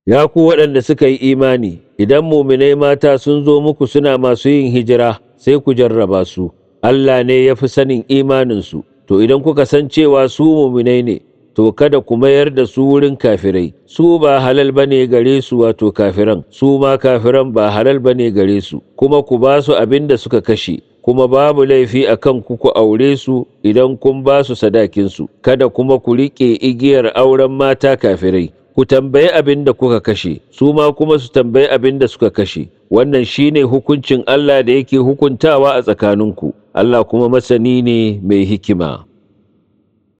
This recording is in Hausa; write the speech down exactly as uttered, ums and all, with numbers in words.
Ya ku waɗanda suka yi imani, idan muminai mata sun zo muku suna masu yin hijira, sai ku jarraba su, Allah ne ya fi sanin imaninsu, to idan kuka san cewa su muminai ne, to kada ku mayar da su wurin kafirai, su ba halal bane gare su wato kafiran, su ma kafiran ba halal bane gare su, kuma ku ba su abin da suka kashe, kuma babu laifi a kan ku ku aure su idan kun ba su sadakinsu, kada kuma ku riƙe igiyar auren mata kafirai. Ku tambayi abin da kuka kashe, su ma kuma su tambayi abin da suka kashe, wannan shine hukuncin Allah da yake hukuntawa a tsakaninku, Allah kuma masani ne mai hikima.